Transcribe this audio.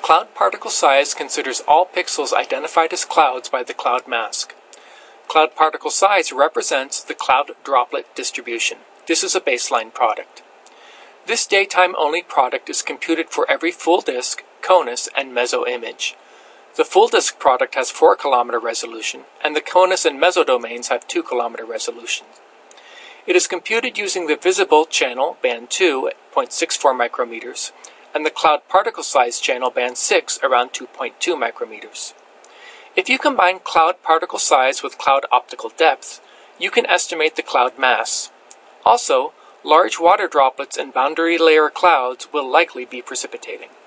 Cloud particle size considers all pixels identified as clouds by the cloud mask. Cloud particle size represents the cloud droplet distribution. This is a baseline product. This daytime-only product is computed for every full disk, CONUS, and meso image. The full disk product has 4 km resolution, and the CONUS and meso domains have 2 km resolution. It is computed using the visible channel, band 2, at 0.64 micrometers, and the cloud particle size channel, band 6, around 2.2 micrometers. If you combine cloud particle size with cloud optical depth, you can estimate the cloud mass. Also, large water droplets and boundary layer clouds will likely be precipitating.